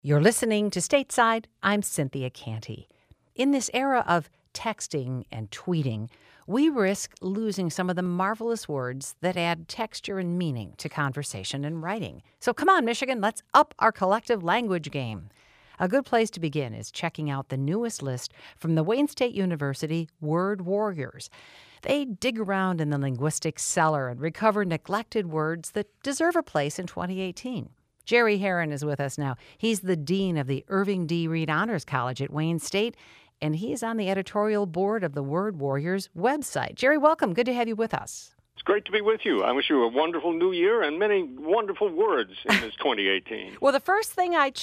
You're listening to Stateside. I'm Cynthia Canty. In this era of texting and tweeting, we risk losing some of the marvelous words that add texture and meaning to conversation and writing. So come on, Michigan, let's up our collective language game. A good place to begin is checking out the newest list from the Wayne State University Word Warriors. They dig around in the linguistics cellar and recover neglected words that deserve a place in 2018. Jerry Herron is with us now. He's the dean of the Irving D. Reed Honors College at Wayne State, and he is on the editorial board of the Word Warriors website. Jerry, welcome. Good to have you with us. It's great to be with you. I wish you a wonderful new year and many wonderful words in this 2018. Well, the first thing I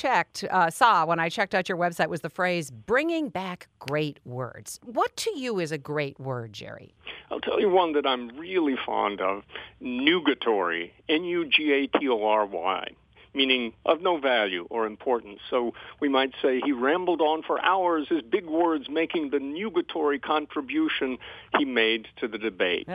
saw when I checked out your website was the phrase, bringing back great words. What to you is a great word, Jerry? I'll tell you one that I'm really fond of, nugatory, N-U-G-A-T-O-R-Y. Meaning of no value or importance. So we might say he rambled on for hours, his big words making the nugatory contribution he made to the debate.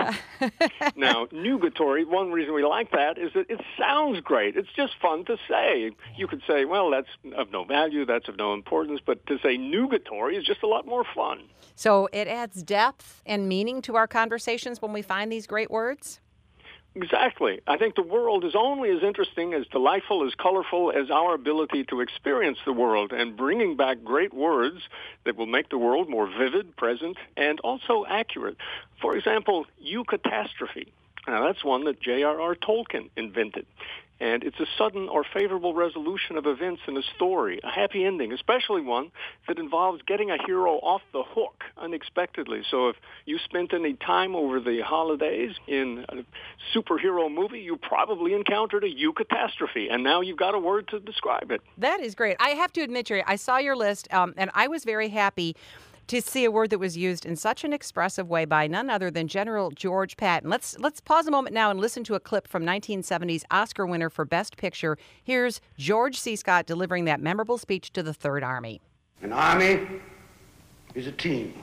Now, nugatory, one reason we like that is that it sounds great. It's just fun to say. You could say, well, that's of no value, that's of no importance, but to say nugatory is just a lot more fun. So it adds depth and meaning to our conversations when we find these great words? Exactly. I think the world is only as interesting, as delightful, as colorful as our ability to experience the world, and bringing back great words that will make the world more vivid, present, and also accurate. For example, eucatastrophe. Now, that's one that J.R.R. Tolkien invented. And it's a sudden or favorable resolution of events in a story, a happy ending, especially one that involves getting a hero off the hook unexpectedly. So if you spent any time over the holidays in a superhero movie, you probably encountered a eucatastrophe, and now you've got a word to describe it. That is great. I have to admit, Jerry, I saw your list, and I was very happy to see a word that was used in such an expressive way by none other than General George Patton. Let's pause a moment now and listen to a clip from 1970's Oscar winner for Best Picture. Here's George C. Scott delivering that memorable speech to the Third Army. An army is a team.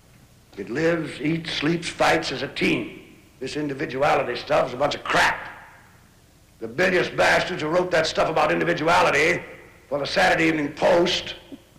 It lives, eats, sleeps, fights as a team. This individuality stuff is a bunch of crap. The bilious bastards who wrote that stuff about individuality for the Saturday Evening Post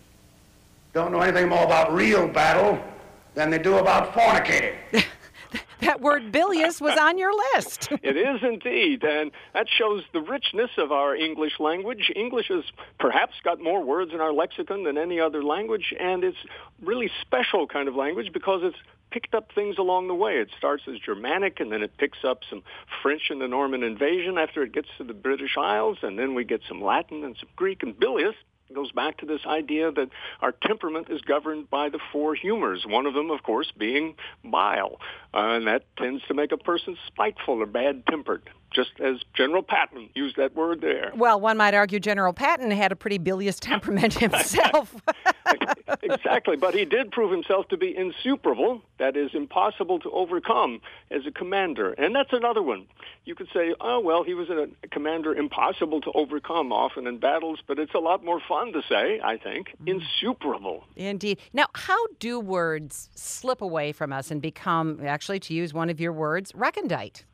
don't know anything more about real battle than they do about fornicating. That word bilious was on your list. It is indeed, and that shows the richness of our English language. English has perhaps got more words in our lexicon than any other language, and it's really special kind of language because it's picked up things along the way. It starts as Germanic, and then it picks up some French in the Norman invasion after it gets to the British Isles, and then we get some Latin and some Greek, and bilious goes back to this idea that our temperament is governed by the four humors, one of them, of course, being bile. And that tends to make a person spiteful or bad-tempered, just as General Patton used that word there. Well, one might argue General Patton had a pretty bilious temperament himself. Exactly, but he did prove himself to be insuperable, that is, impossible to overcome as a commander. And that's another one. You could say, oh, well, he was a commander impossible to overcome often in battles, but it's a lot more fun to say, I think, insuperable. Indeed. Now, how do words slip away from us and become, actually, to use one of your words, recondite?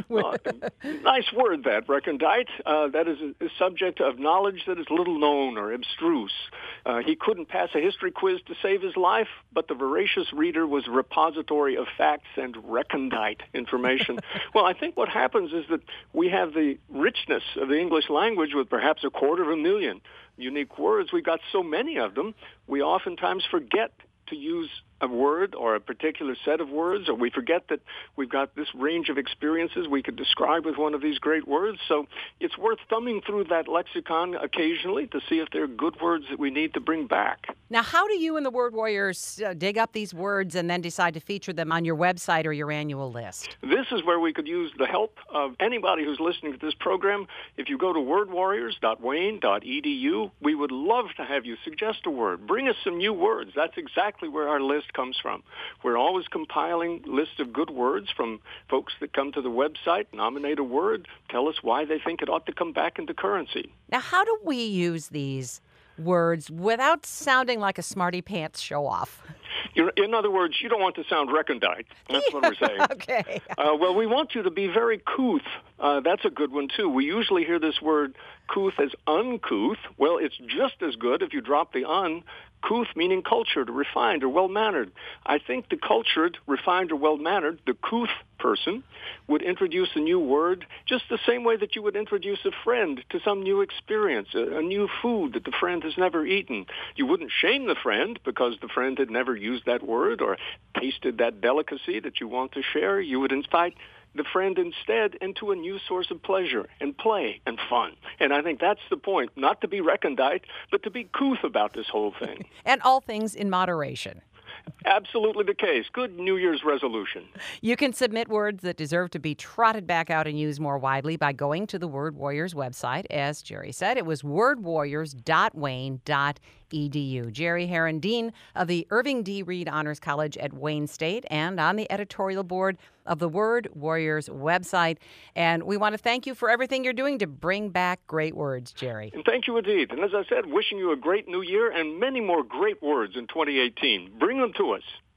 Nice word, that, recondite. That is a subject of knowledge that is little known or abstruse. He couldn't pass a history quiz to save his life, but the voracious reader was a repository of facts and recondite information. Well, I think what happens is that we have the richness of the English language with perhaps 250,000 unique words. We've got so many of them, we oftentimes forget to use a word or a particular set of words, or we forget that we've got this range of experiences we could describe with one of these great words. So it's worth thumbing through that lexicon occasionally to see if there are good words that we need to bring back. Now, how do you and the Word Warriors dig up these words and then decide to feature them on your website or your annual list? This is where we could use the help of anybody who's listening to this program. If you go to wordwarriors.wayne.edu, we would love to have you suggest a word. Bring us some new words. That's exactly where our list comes from. We're always compiling lists of good words from folks that come to the website, nominate a word, tell us why they think it ought to come back into currency. Now, how do we use these words without sounding like a smarty pants show-off? In other words, you don't want to sound recondite. That's what we're saying. Okay. Well, we want you to be very couth. That's a good one, too. We usually hear this word couth as uncouth. Well, it's just as good if you drop the un. Couth meaning cultured, or refined, or well-mannered. I think the cultured, refined, or well-mannered, the couth person, would introduce a new word just the same way that you would introduce a friend to some new experience, a new food that the friend has never eaten. You wouldn't shame the friend because the friend had never used that word or tasted that delicacy that you want to share. You would invite the friend instead into a new source of pleasure and play and fun. And I think that's the point, not to be recondite, but to be couth about this whole thing. And all things in moderation. Absolutely the case. Good New Year's resolution. You can submit words that deserve to be trotted back out and used more widely by going to the Word Warriors website. As Jerry said, it was wordwarriors.wayne.edu. Jerry Herron, Dean of the Irving D. Reed Honors College at Wayne State, and on the editorial board of the Word Warriors website. And we want to thank you for everything you're doing to bring back great words, Jerry. And thank you indeed. And as I said, wishing you a great new year and many more great words in 2018. Bring them to us.